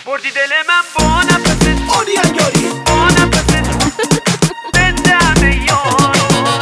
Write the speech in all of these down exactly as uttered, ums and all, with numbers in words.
بردی دل من با نفست آنی انگاری با نفست به دم یارو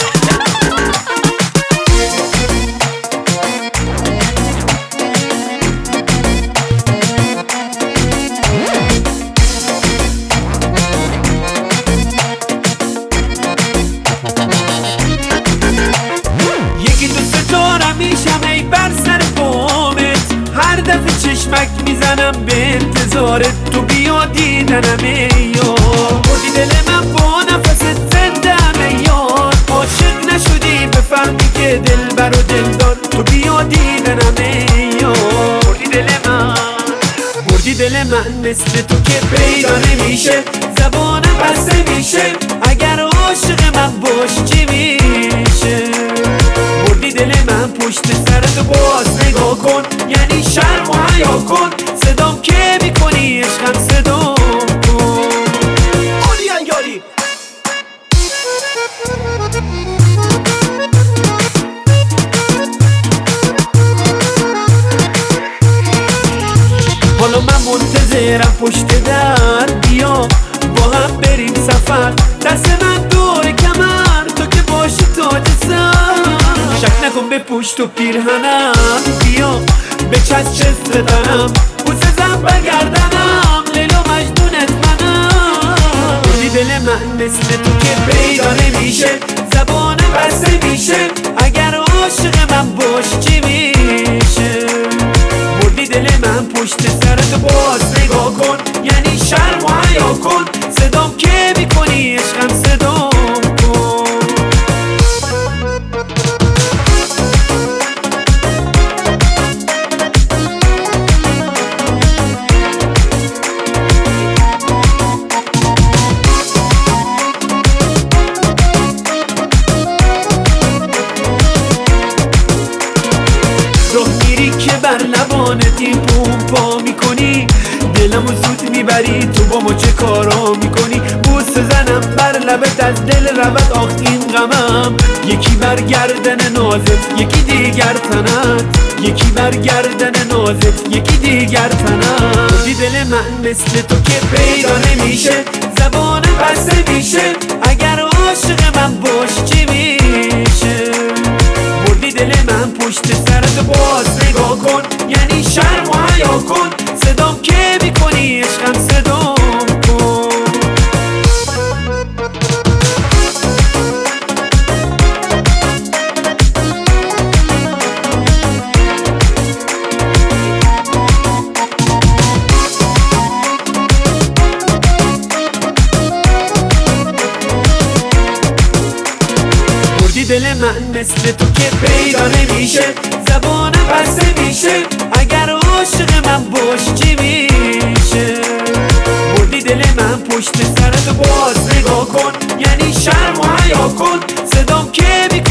یکی دوست دارم میشم ای بر سر بامت، هر دفعه چشمک میزنم به انتظارت، تو بیا دیدنم ای یار. بردی دل من با نفست زندم ای یار، عاشق نشدی بفهمی که دل بر و دلدار، تو بیا دیدنم ای یار. بردی دل من بردی دل من مثل تو که پیدا نمیشه، زبانم بسته میشه اگر عاشق من باشی چی میشه. بردی دل من پشت سرت باز نگاه کن، یعنی شرم و حیا کن، صدام که میکنی عشقم صدام کن. آنی انگاری حالا من منتظرم پشت در، بیا با هم بریم سفر، دست من دور کمر تو که باشی تاج سر. شک نکن به پشت و پیرهنم، بیا به چسب تنم، بوسه زن برگردنم، لیلا مجنونت منم. بردی دل من مثل تو که پیدا نمیشه، زبانم بسته میشه اگر عاشق من باشی چی میشه. بردی دل من پشت سرت باز نگاه کن، یعنی شرم و حیا کن، صدام که میکنی عشقم صدام کن. راه میری که بر لبانت این پومپا میکنی، دلمو زود میبری تو با ما چه کارا میکنی. بوسه زنم بر لبت از دل رود آخ این غمم، یکی بر گردن نازت یکی دیگر تنت، یکی بر گردن نازت یکی دیگر تنت. بردی دل من مثل تو که پیدا نمیشه، زبانم بسته میشه اگر عاشق من باشی چی میشه. بردی دل من پشت سرت باز نگاه کن، یعنی شرم و حیا کن، صدام که میکنی عشقم صدام کن. بردی دل من مثل تو که پیدا نمیشه، زبانم بسته میشه اگر عاشق من باشی چی میشه. بردی دل من پشت سرت باز نگاه کن، یعنی شرم و حیا کن، صدام که میکنی